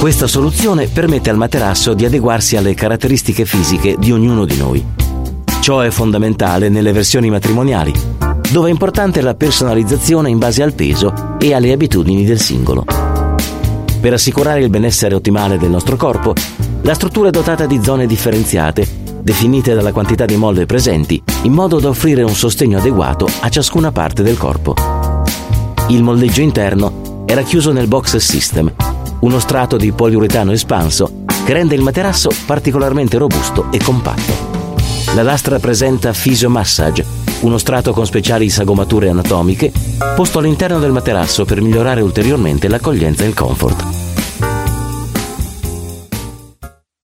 Questa soluzione permette al materasso di adeguarsi alle caratteristiche fisiche di ognuno di noi. Ciò è fondamentale nelle versioni matrimoniali, dove è importante la personalizzazione in base al peso e alle abitudini del singolo. Per assicurare il benessere ottimale del nostro corpo, la struttura è dotata di zone differenziate, definite dalla quantità di molle presenti, in modo da offrire un sostegno adeguato a ciascuna parte del corpo. Il moldeggio interno è racchiuso nel box system, uno strato di poliuretano espanso che rende il materasso particolarmente robusto e compatto. La lastra presenta Physio Massage, uno strato con speciali sagomature anatomiche posto all'interno del materasso per migliorare ulteriormente l'accoglienza e il comfort.